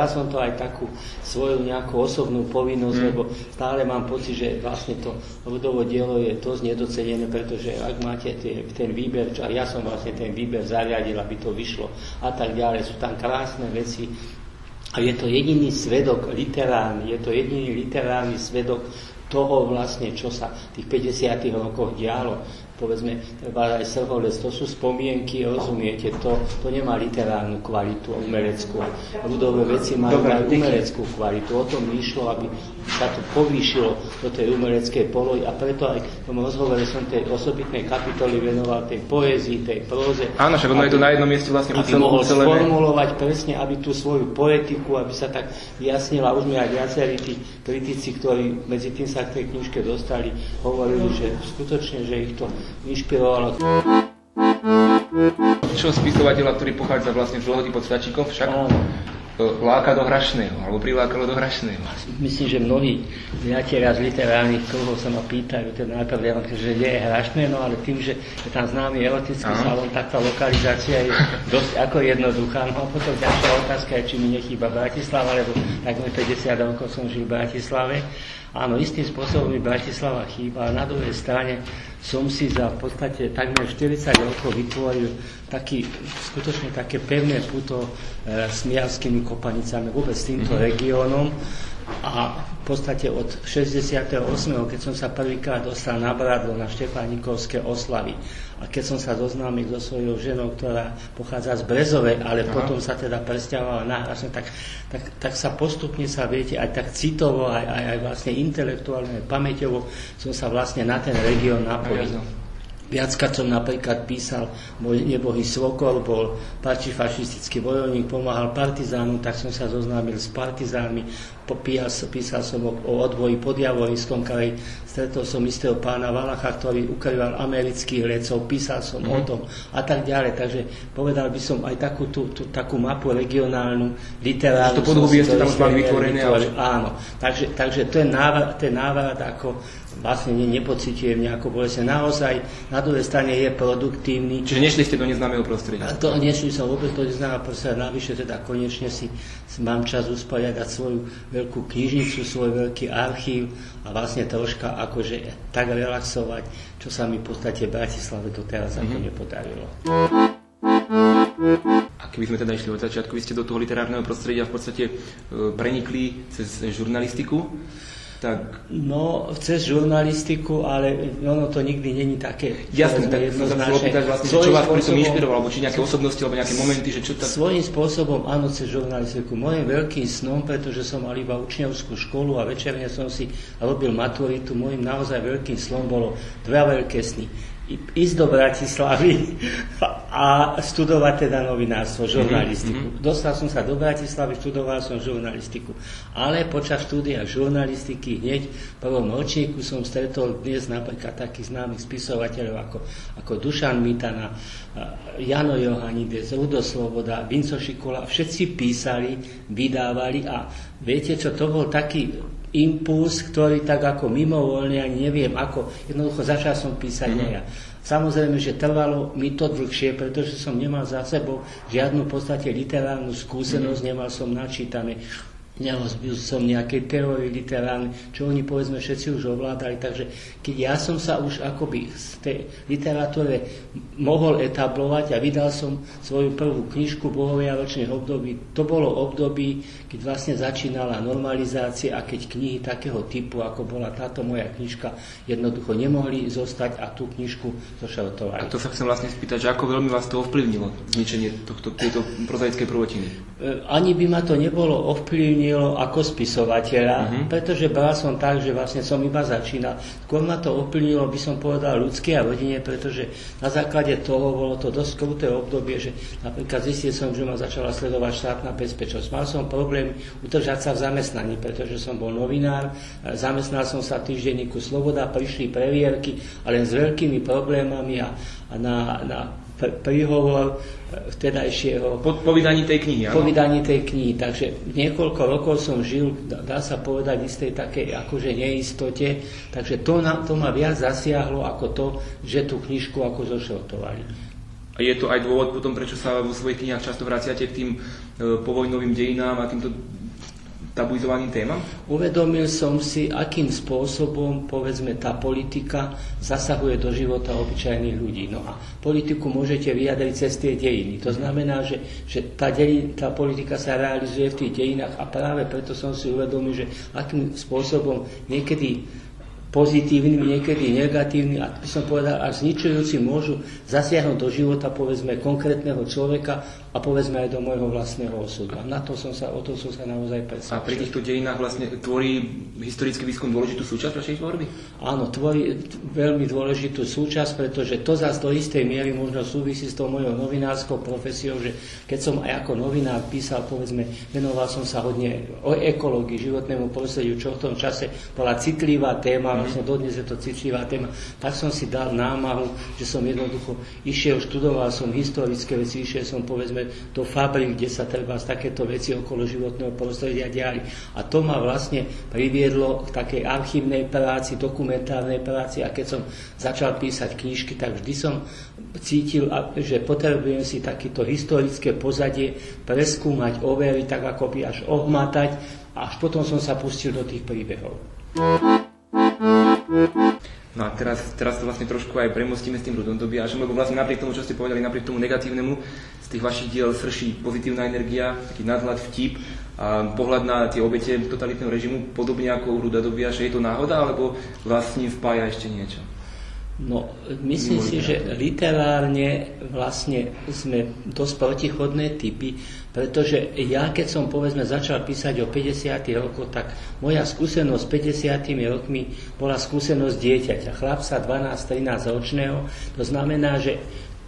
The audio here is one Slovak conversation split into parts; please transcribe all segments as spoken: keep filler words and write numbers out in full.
bral som to aj takú svoju nejakú osobnú povinnosť, mm. lebo stále mám pocit, že vlastne to ľudovo dielo je dosť nedocenené, pretože ak máte tie, ten výber, čo, a ja som vlastne ten výber zariadil, aby to vyšlo a tak ďalej, sú tam krásne veci a je to jediný svedok literárny, je to jediný literárny svedok toho vlastne, čo sa v tých päťdesiatych rokoch dialo. Povedzme, aj Srholec, to sú spomienky, rozumiete, to, to nemá literárnu kvalitu, umeleckú. Ľudové veci majú aj umeleckú kvalitu. O tom išlo, aby sa to povýšilo do tej umeleckej polohy a preto aj v tom rozhovore som tej osobitnej kapitoly venoval tej poézii, tej próze. Áno, však ono je to na jednom mieste vlastne aby mohol sformulovať presne, aby tú svoju poetiku, aby sa tak vyjasnila. Už mi aj viacerí tí kritici, ktorí medzi tým sa k tej knižke dostali, hovorili, že skutočne, že ich to inšpirovalo. Čo spisovateľa, ktorý pochádza vlastne z Lehoti pod Stačíkom, však láka do Hrašného, alebo prilákalo do Hrašného. Myslím, že mnohí priatelia z literárnych kruhov sa ma pýtajú, teda najprv ja vám, že nie je Hrašné, no ale tým, že je tam známy erotický Aha. salón, tak tá lokalizácia je dosť ako jednoduchá. No a potom ďalšia otázka je, či mi nechýba Bratislava, lebo takmer päťdesiat rokov som žil v Bratislave. Áno, istým spôsobom mi Bratislava chýba, ale na druhej strane som si za v podstate takmer štyridsať rokov vytvoril taký, skutočne také pevné puto e, s Miavskými Kopanicami, vôbec s týmto mm-hmm. regiónom. A v podstate od šesťdesiateho ôsmeho keď som sa prvýkrát dostal na Bradlo na Štefánikovské oslavy a keď som sa zoznámil so svojou ženou, ktorá pochádza z Brezovej, ale Aha. potom sa teda presťahovala na Hrašné, tak, tak, tak sa postupne sa, viete, aj tak citovo, aj, aj, aj vlastne intelektuálne, pamäťovo som sa vlastne na ten región napojil. Viackrát som napríklad písal, môj nebohý svokor bol partifašistický bojovník, pomáhal partizánu, tak som sa zoznámil s partizánmi, popíjal, písal som o, o odvoji pod Javoriskom kraji, stretol som istého pána Valacha, ktorý ukrýval amerických letcov, písal som mm. o tom a tak ďalej, takže povedal by som aj takú, tú, tú, takú mapu regionálnu, literárnu. To podhubie ste tam už mali vytvorené. Áno, takže, takže to je návrat, ten návrat ako vlastne ne, nepociťujem nejako bolesne. Naozaj na druhej strane je produktívny. Čiže nešli ste do neznámeho prostredia? To nešli som vôbec do neznámeho prostredia. Navyše teda konečne si, si mám čas usporiadať svoju veľkú knižnicu, svoj veľký archív a vlastne troška akože tak relaxovať, čo sa mi v podstate v Bratislave doteraz mm-hmm. ako nepodarilo. A keby sme teda išli od začiatku, vy ste do toho literárneho prostredia v podstate prenikli cez žurnalistiku. Tak. No, cez žurnalistiku, ale ono to nikdy není také jasné, tak som sa chcel opýtať vlastne, čo vás pri tom inšpirovalo, alebo či nejaké osobnosti, alebo nejaké momenty, že čo tak... Svojím spôsobom, áno, cez žurnalistiku. Mojím veľkým snom, pretože som mal iba učňovskú školu a večerne som si robil maturitu, mojím naozaj veľkým snom bolo dva veľké sny. Ísť do Bratislavy a studovať teda novinárstvo, žurnalistiku. Mm-hmm. Dostal som sa do Bratislavy, študoval som žurnalistiku. Ale počas štúdia žurnalistiky hneď v prvom ročníku som stretol dnes napríklad takých známych spisovateľov ako, ako Dušan Mitana, Jano Johanides, Rudo Sloboda, Vinco Šikula. Všetci písali, vydávali a viete čo, to bol taký impuls, ktorý tak ako mimovoľne, ani neviem ako, jednoducho začal som písať mm-hmm. ja. Samozrejme, že trvalo mi to dlhšie, pretože som nemal za sebou žiadnu v podstate literárnu skúsenosť, mm-hmm. nemal som načítané, nerozbil som nejaké teórie literárne, čo oni povedzme všetci už ovládali, takže keď ja som sa už akoby z tej literatúre mohol etablovať a vydal som svoju prvú knižku Bohovia ročných období, to bolo období, keď vlastne začínala normalizácia a keď knihy takého typu, ako bola táto moja knižka, jednoducho nemohli zostať a tú knižku zošrotovali. A to sa chcem vlastne spýtať, že ako veľmi vás to ovplyvnilo, zničenie tohto, tejto prozaickej prvotiny? Ani by ma to nebolo ovplyvnilo ako spisovateľa, uh-huh. pretože bral som tak, že vlastne som iba začínal. Skôr ma to ovplyvnilo, by som povedal, ľudské a rodine, pretože na základe toho bolo to dosť kruté obdobie, že napríklad zistil som, že ma začala sledovať štátna bezpečnosť. Mal som problém udržať sa v zamestnaní, pretože som bol novinár, zamestnal som sa v týždenníku Sloboda, prišli previerky, ale s veľkými problémami a, a na, na príhovor vtedajšieho... Po, po vydaní tej knihy, áno? Po vydaní tej knihy. Takže niekoľko rokov som žil, dá sa povedať, v istej takej akože neistote. Takže to, na, to ma viac zasiahlo ako to, že tú knižku ako zošrotovali. A je to aj dôvod potom, prečo sa vo svojich knihách často vraciate k tým e, povojnovým dejinám a týmto tabuizovaným témam? Uvedomil som si, akým spôsobom, povedzme, tá politika zasahuje do života obyčajných ľudí. No a politiku môžete vyjadriť cez tie dejiny. To znamená, že, že tá, dej, tá politika sa realizuje v tých dejinách a práve preto som si uvedomil, že akým spôsobom niekedy pozitívnym, niekedy negatívnym a by som povedal až zničujúci môžu zasiahnuť do života, povedzme, konkrétneho človeka a povedzme aj do môjho vlastného osudu. A na to som sa, o to som sa naozaj presvedčil. A pri týchto dejinách vlastne tvorí historický výskum dôležitú súčasť vašej tvorby? Áno, tvorí veľmi dôležitú súčasť, pretože to zase do istej miery možno súvisí s tou mojou novinárskou profesiou, že keď som aj ako novinár písal, povedzme, venoval som sa hodne o ekológii, životnému prostrediu, čo v tom čase bola citlivá téma, mm. vlastne dodnes je to citlivá téma, tak som si dal námahu, že som jednoducho išiel, študoval som historické veci, išiel som, povedzme, do fabrik, kde sa treba z takéto veci okolo životného prostredia diali. A to ma vlastne priviedlo k takej archívnej práci, dokumentárnej práci a keď som začal písať knižky, tak vždy som cítil, že potrebujem si takéto historické pozadie preskúmať, overiť, tak ako by až ohmatať a až potom som sa pustil do tých príbehov. No a teraz, teraz to vlastne trošku aj premostíme s tým Rudom Tobiášom, lebo vlastne napriek tomu, čo ste povedali, napriek tomu negatívnemu, z tých vašich diel srší pozitívna energia, taký nadhľad, vtip a pohľad na tie obete totalitného režimu, podobne ako u Ruda Tobiáša. Je to náhoda, alebo vlastne vpája ešte niečo? No, myslím si, že literárne vlastne sme dosť protichodné typy, pretože ja, keď som, povedzme, začal písať o päťdesiatych rokoch, tak moja skúsenosť s päťdesiatimi rokmi bola skúsenosť dieťaťa, chlapca dvanásť trinásť ročného. To znamená, že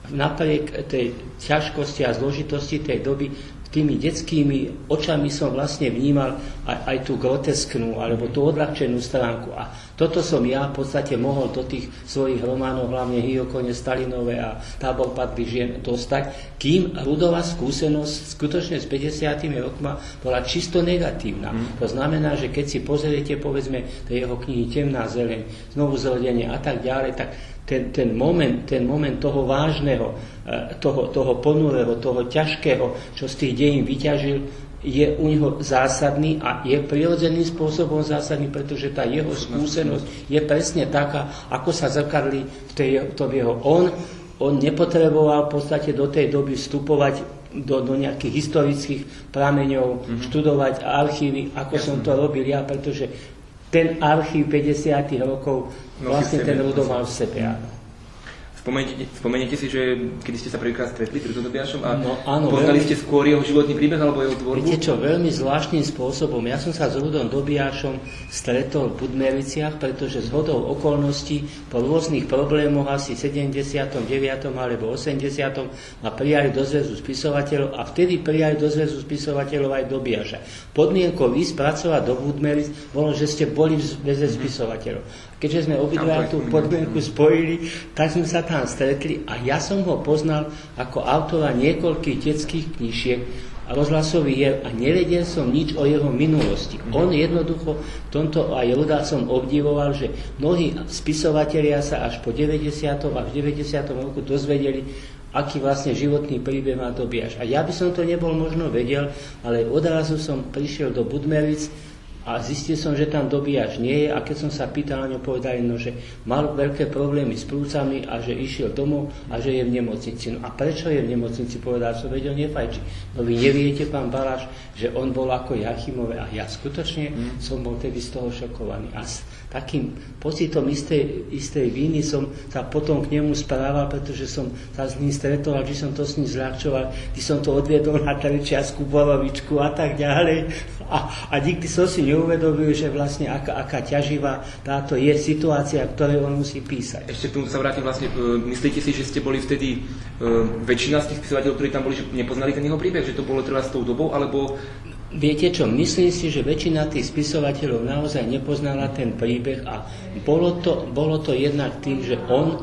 napriek tej ťažkosti a zložitosti tej doby tými detskými očami som vlastne vnímal aj, aj tú grotesknú alebo tú odľahčenú stránku. A toto som ja v podstate mohol do tých svojich románov, hlavne Hyokone, Stalinové a Tábor padlých žien dostať, kým Rudová skúsenosť skutočne s päťdesiatimi rokma bola čisto negatívna. Mm. To znamená, že keď si pozriete, povedzme, tie jeho knihy Temná zeleň, Znovu zrodenie a tak ďalej, tak ten, ten, moment, ten moment toho vážneho, toho, toho ponurého, toho ťažkého, čo z tých dejín vyťažil, je u neho zásadný a je prirodzeným spôsobom zásadný, pretože tá jeho skúsenosť je presne taká, ako sa zrkadlí v tej, tom jeho on. On nepotreboval v podstate do tej doby vstupovať do, do nejakých historických prameňov, mm-hmm. študovať archívy, ako ja som to robil ja, pretože ten archív päťdesiatych rokov vlastne ten Rudo mal v sebe. Áno. Spomeniete, spomeniete si, že kedy ste sa prvýkrát stretli s Rudom Tobiášom a no, áno, poznali veľmi, ste skôr jeho životný príbeh alebo jeho tvorbu? Viete čo, veľmi zvláštnym spôsobom. Ja som sa s Rudom Tobiášom stretol v Budmericiach, pretože zhodou okolností po rôznych problémoch asi sedemdesiatom deviatom alebo osemdesiatom ma prijali do zväzu spisovateľov a vtedy prijali do zväzu spisovateľov aj Tobiáša. Podmienkou ísť pracovať do Budmeric bolo, že ste boli v zväze spisovateľov. Keďže sme obidva tú podmienku spojili, tak sme sa tam stretli a ja som ho poznal ako autora niekoľkých detských knížiek a rozhlasových hier a nevedel som nič o jeho minulosti. On jednoducho, v tomto aj Ruda som obdivoval, že mnohí spisovatelia sa až po deväťdesiatom a v deväťdesiatom roku dozvedeli, aký vlastne životný príbeh má Tobiáš. A ja by som to nebol možno vedel, ale odrazu som prišiel do Budmeric a zistil som, že tam Tobiáš nie je a keď som sa pýtal na ňo, povedali, no, že mal veľké problémy s plúcami a že išiel domov a že je v nemocnici. No a prečo je v nemocnici? Povedal som, veď on nefajčí. No vy neviete, pán Baláš, že on bol ako Jachimové a ja skutočne mm. som bol tedy z toho šokovaný. A s takým pocitom istej, istej viny som sa potom k nemu správal, pretože som sa s ním stretol a že som to s ním zľahčoval, keď som to odviedol na Trečiarsku borovičku a tak ďalej. A, a nikdy som si neuvedomil, že vlastne aká, aká ťaživá táto je situácia, ktorej on musí písať. Ešte k tomu sa vrátim vlastne, myslíte si, že ste boli vtedy väčšina z tých spisovateľov, ktorí tam boli, že nepoznali ten jeho príbeh, že to bolo trvá s tou dobou, alebo... Viete čo, myslím si, že väčšina tých spisovateľov naozaj nepoznala ten príbeh a bolo to, bolo to jednak tým, že on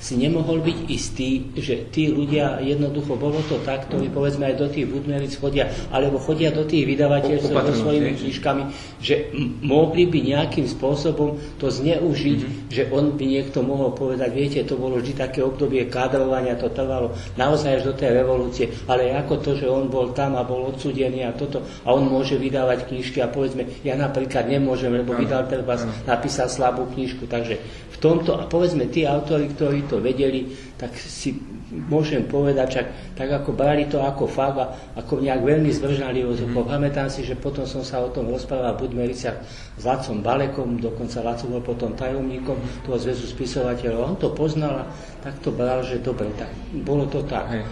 si nemohol byť istý, že tí ľudia jednoducho, bolo to tak, ktorí povedzme aj do tých Budmeric chodia, alebo chodia do tých vydavateľstv so svojimi knižkami, že m- mohli by nejakým spôsobom to zneužiť, mm-hmm. že on by niekto mohol povedať, viete, to bolo vždy také obdobie kádrovania, to trvalo naozaj až do tej revolúcie, ale ako to, že on bol tam a bol odsúdený a toto, a on môže vydávať knižky a povedzme, ja napríklad nemôžem, lebo vydal treba, napísal slabú knižku, takže v tomto, a povedzme tí autori, ktorí to vedeli, tak si môžem povedať, čak, tak ako brali to ako fakt a ako nejak veľmi zdržali. Mm-hmm. Pamätám si, že potom som sa o tom rozprával v Budmericiach s Lacom Balekom, dokonca Laco bol potom tajomníkom toho zväzu spisovateľov. On to poznal a tak to bral, že dobre, tak bolo to tak. Hey.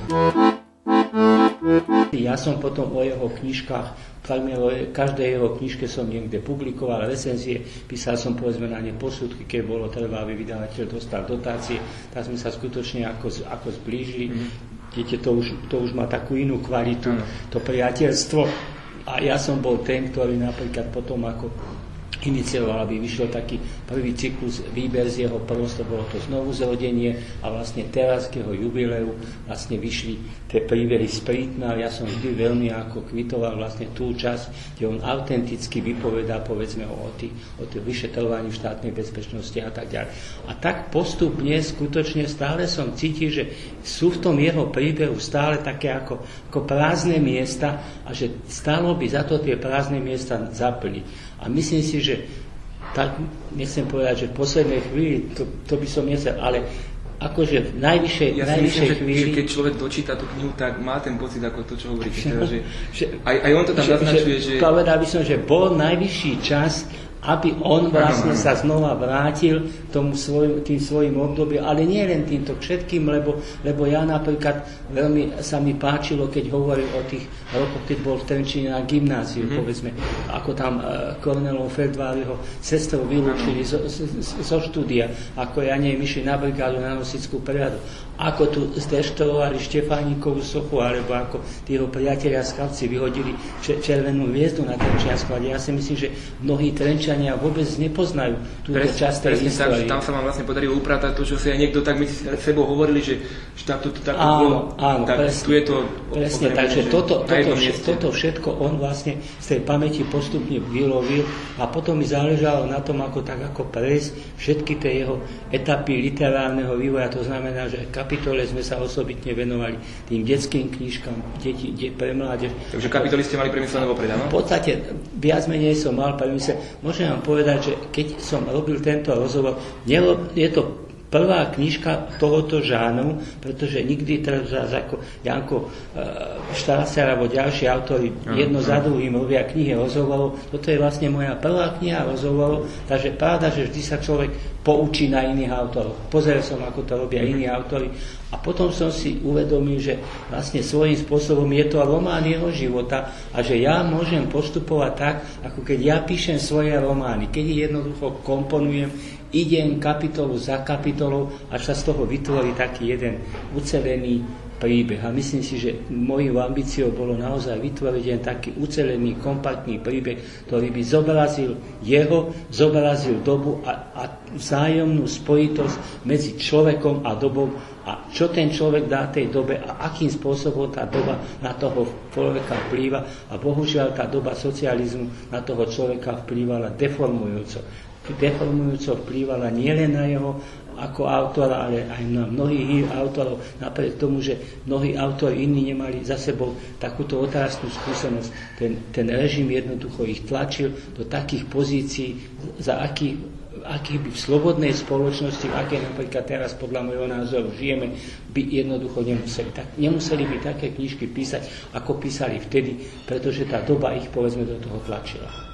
Ja som potom o jeho knižkách, každej jeho knižke som niekde publikoval recenzie, písal som povedzme na ne posudky, keď bolo treba, aby vydavateľ dostal dotácie, tak sme sa skutočne ako, ako zblížili. Mm-hmm. Viete, to už, to už má takú inú kvalitu, mm-hmm. to priateľstvo. A ja som bol ten, ktorý napríklad potom ako inicioval, aby vyšiel taký prvý cyklus výber z jeho prvenstva, bolo to znovu zrodenie a vlastne teraz k jeho jubileu vlastne vyšli tie príbehy z Prítna. Ja som vždy veľmi ako kvitoval vlastne tú časť, kde on autenticky vypovedá povedzme o tých o tých vyšetrovaní štátnej bezpečnosti a tak ďalej. A tak postupne skutočne stále som cítil, že sú v tom jeho príbehu stále také ako, ako prázdne miesta a že stálo by za to tie prázdne miesta zaplniť. A myslím si, že tak, nechcem povedať, že v poslednej chvíli, to, to by som nechcel, ale akože v najvyššej, ja najvyššej myslím, chvíli... Že, že keď človek dočíta tú knihu, tak má ten pocit, ako to, čo hovoríte. Teda, že, že, aj, aj on to tam naznačuje, že... že... Povedal by som, že bol najvyšší čas, aby on vlastne sa znova vrátil tomu svoj, tým svojim obdobím, ale nie len týmto všetkým, lebo, lebo ja napríklad veľmi sa mi páčilo, keď hovoril o tých rokoch, keď bol v Trenčine na gymnáziu, mm. povedzme, ako tam uh, Kornelov Feldváriho sestrov vylúčili zo, zo, zo štúdia, ako ja nej myšli na brigádu na Nosickú prehľadu, ako tu zdeštorovali Štefánikovú sochu, alebo ako tího priatelia skavci vyhodili červenú hviezdu na Trenčiansku. Ja si myslím, že mnohí Trenčania vôbec nepoznajú túto časť tej histórie. Tam sa vám vlastne podarilo upratať to, čo si aj niekto tak medzi sebou hovorili, že, že takto to tak bolo. Áno, tak, presne. Tu je to presne, takže toto, toto, toto všetko on vlastne z tej pamäti postupne vylovil a potom mi záležalo na tom, ako tak ako prejsť všetky tie jeho etapy literárneho vývoja. To znamená, že kapitole sme sa osobitne venovali tým detským knižkám, deti, de, pre mládež. Takže kapitoly ste mali premyslené vopred, áno? V podstate viac menej som mal premyslené. Môžem vám povedať, že keď som robil tento rozhovor, je to prvá knižka tohoto žánru, pretože nikdy teraz ako Janko Štraser alebo ďalší autori jedno za druhým robia knihy rozhovorov. Toto je vlastne moja prvá kniha rozhovorov, takže pravda, že vždy sa človek poučí na iných autorov. Pozeral som, ako to robia iní autori a potom som si uvedomil, že vlastne svojím spôsobom je to román jeho života a že ja môžem postupovať tak, ako keď ja píšem svoje romány, keď ich jednoducho komponujem, idem kapitolu za kapitolou, až sa z toho vytvorí taký jeden ucelený príbeh. A myslím si, že mojou ambíciou bolo naozaj vytvoriť jeden taký ucelený, kompaktný príbeh, ktorý by zobrazil jeho, zobrazil dobu a, a vzájomnú spojitosť medzi človekom a dobou a čo ten človek dá tej dobe a akým spôsobom tá doba na toho človeka vplýva. A bohužiaľ tá doba socializmu na toho človeka vplývala deformujúco. deformujúco vplývala nielen na jeho ako autora, ale aj na mnohých autorov, napriek tomu, že mnohí autori iní nemali za sebou takúto otrasnú skúsenosť. Ten, ten režim jednoducho ich tlačil do takých pozícií, za akých, akých by v slobodnej spoločnosti, v akej napríklad teraz podľa môjho názoru žijeme, by jednoducho nemuseli. Tak, nemuseli by také knižky písať, ako písali vtedy, pretože tá doba ich povedzme do toho tlačila.